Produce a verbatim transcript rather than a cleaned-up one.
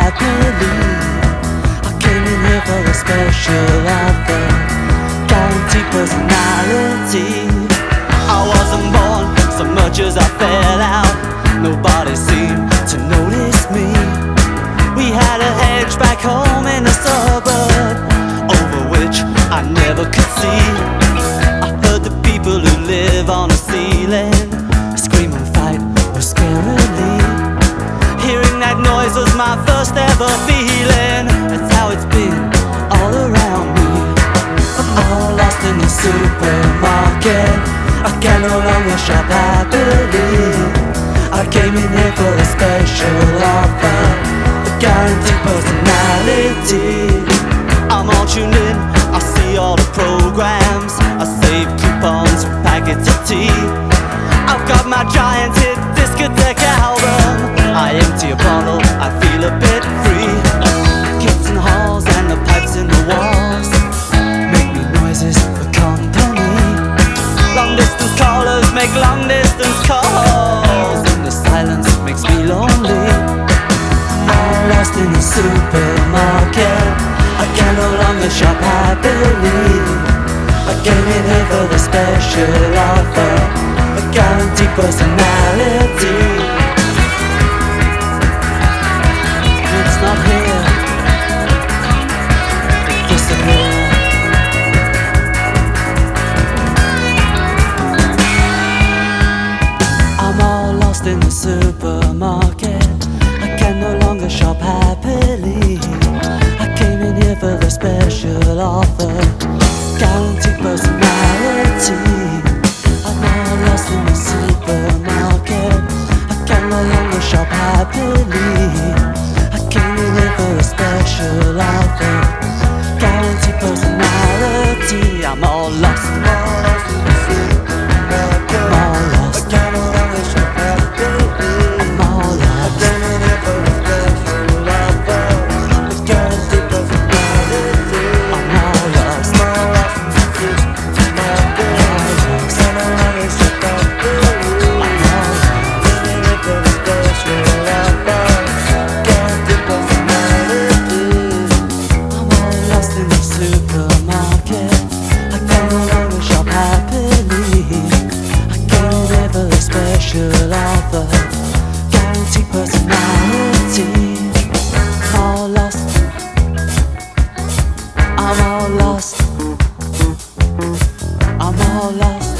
happily. I came in here for a special offer, guaranteed personality. I wasn't born so much as I fell out. Nobody seemed to notice me. We had a hedge back home in the suburb, over which I never could see. I heard the people who live on the ceiling scream and fight was scarily. Hearing that noise was my first ever feeling. That's how it's been all around me. I'm all lost in the supermarket. I can no longer shop happily. I came in here for a special offer, a guaranteed personality. I'm all tuned in, I see all the programs, I save coupons for packets of tea. I've got my giant hit discotheque album. I empty a bottle, I feel a bit free. Kids in halls and the pipes in the walls make me noises for company. Long distance callers make long distance calls, and the silence makes me lonely. I'm lost in the supermarket. I can no longer shop happily. I came in here for the special offer, a guaranteed personality. It's not here, it disappeared. I'm all lost in the supermarket. I can no longer shop happily. I came in here for the special offer, guaranteed personality. I'm all lost in the supermarket. I can no longer shop happily. I came in here for a special offer, guaranteed personality. I'm all lost. I'm all lost in the supermarket. I'm all lost. I can no longer shop happily. I'm all lost. I came in here for a special offer, a guaranteed personality. I'm all lost. I'm all lost in the supermarket. I can no longer shop happily. I'm all lost. Came in here for a special offer, guaranteed personality. I'm all lost in the supermarket. I can no longer shop happily. I came in here for a special offer, guaranteed personality. I'm all lost. I'm all lost. I'm all lost.